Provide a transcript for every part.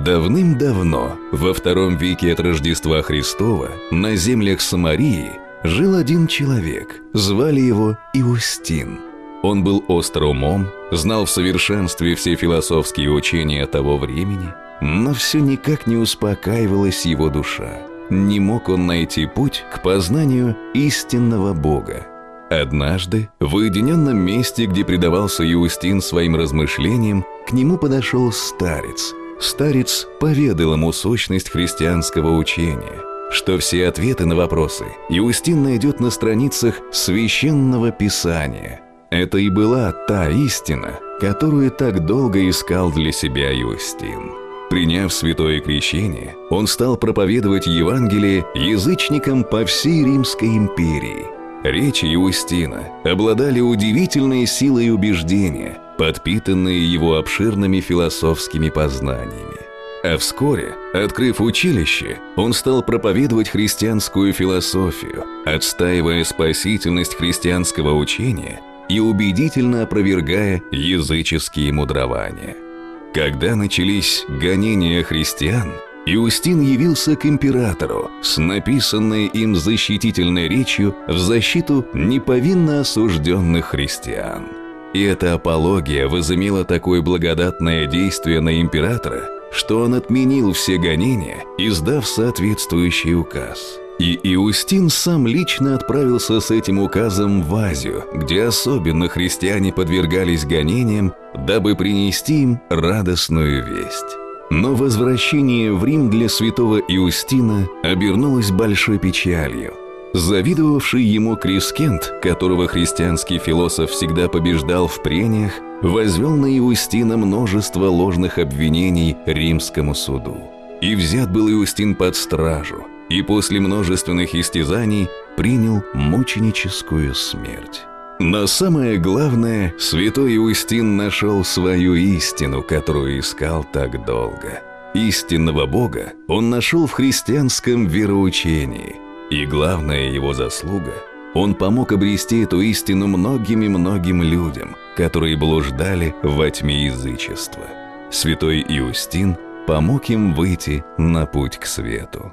Давным-давно, во II веке от Рождества Христова, на землях Самарии жил один человек, звали его Иустин. Он был остр умом, знал в совершенстве все философские учения того времени, но все никак не успокаивалась его душа. Не мог он найти путь к познанию истинного Бога. Однажды, в уединенном месте, где предавался Иустин своим размышлениям, к нему подошел старец. Старец поведал ему сущность христианского учения, что все ответы на вопросы Иустин найдет на страницах Священного Писания. Это и была та истина, которую так долго искал для себя Иустин. Приняв святое крещение, он стал проповедовать Евангелие язычникам по всей Римской империи. Речи Иустина обладали удивительной силой убеждения, подпитанные его обширными философскими познаниями. А вскоре, открыв училище, он стал проповедовать христианскую философию, отстаивая спасительность христианского учения и убедительно опровергая языческие мудрования. Когда начались гонения христиан, Иустин явился к императору с написанной им защитительной речью в защиту неповинно осужденных христиан. И эта апология возымела такое благодатное действие на императора, что он отменил все гонения, издав соответствующий указ. И Иустин сам лично отправился с этим указом в Азию, где особенно христиане подвергались гонениям, дабы принести им радостную весть. Но возвращение в Рим для святого Иустина обернулось большой печалью. Завидовавший ему Крискент, которого христианский философ всегда побеждал в прениях, возвел на Иустина множество ложных обвинений римскому суду. И взят был Иустин под стражу, и после множественных истязаний принял мученическую смерть. Но самое главное, святой Иустин нашел свою истину, которую искал так долго. Истинного Бога он нашел в христианском вероучении. И главная его заслуга – он помог обрести эту истину многим людям, которые блуждали во тьме язычества. Святой Иустин помог им выйти на путь к свету.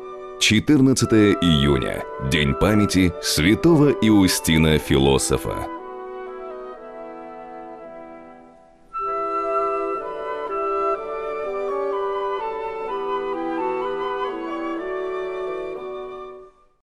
14 июня – День памяти святого Иустина Философа.